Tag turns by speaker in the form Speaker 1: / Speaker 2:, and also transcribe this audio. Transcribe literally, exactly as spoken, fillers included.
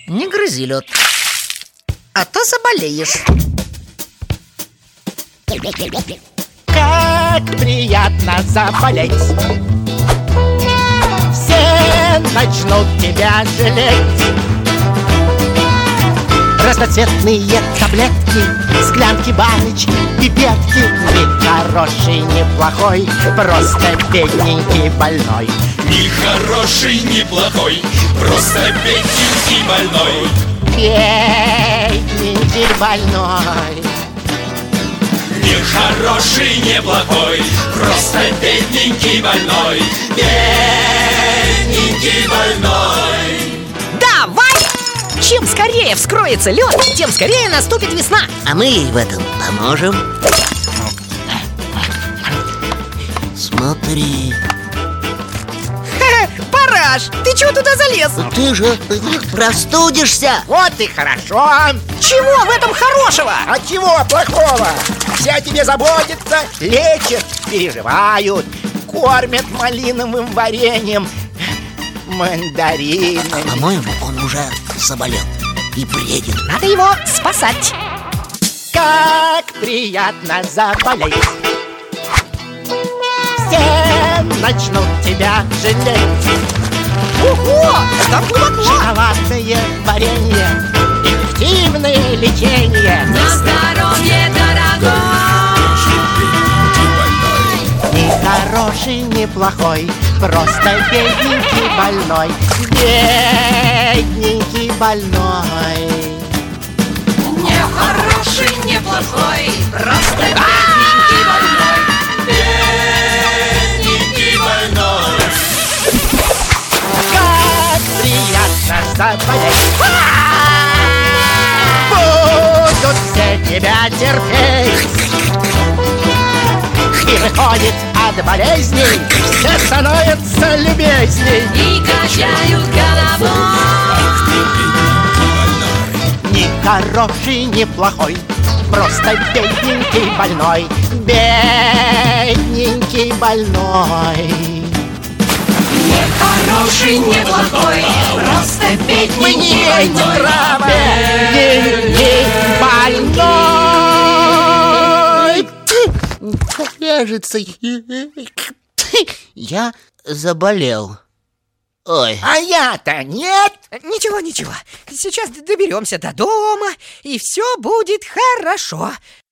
Speaker 1: Не грызи лед, а то заболеешь.
Speaker 2: Как приятно заболеть. Все начнут тебя жалеть. Разноцветные таблетки, склянки, баночки, пипетки. Ни хороший, ни плохой, просто бедненький больной.
Speaker 3: Ни хороший, ни плохой, просто бедненький больной.
Speaker 2: Бедненький больной.
Speaker 3: Ни хороший, ни плохой, просто бедненький больной. Бедненький больной.
Speaker 4: Давай! Чем скорее вскроется лед, тем скорее наступит весна.
Speaker 1: А мы ей в этом поможем. Смотри.
Speaker 4: Параш, ты чего туда залез?
Speaker 1: Ты же простудишься.
Speaker 2: Вот и хорошо.
Speaker 4: Чего в этом хорошего?
Speaker 2: А чего плохого? Все о тебе заботятся, лечат, переживают, кормят малиновым вареньем, мандаринами.
Speaker 1: По-моему, он уже заболел и бредит.
Speaker 4: Надо его спасать.
Speaker 2: Как приятно заболеть. Все начнут тебя жалеть.
Speaker 4: Ого, так глубоко.
Speaker 2: Шоколадное варенье, эффективное лечение.
Speaker 5: На здоровье дорогой.
Speaker 2: Ни хороший, ни плохой, просто бедненький больной. Бедненький больной.
Speaker 5: Не хороший, не плохой, просто бедненький больной.
Speaker 3: Бедненький больной.
Speaker 2: Как приятно заболеть. Будут все тебя терпеть. И выходит от болезней, все становятся любезней.
Speaker 5: И качают головой.
Speaker 2: Ни хороший, ни плохой, просто бедненький больной. Бедненький больной.
Speaker 5: Не хороший, не плохой, просто
Speaker 2: Вы не
Speaker 5: бедненький
Speaker 2: имеете
Speaker 5: больной.
Speaker 2: права. Бедненький больной. Кажется, я заболел. Ой. А я-то нет.
Speaker 4: Ничего, ничего. Сейчас доберемся до дома, и все будет хорошо.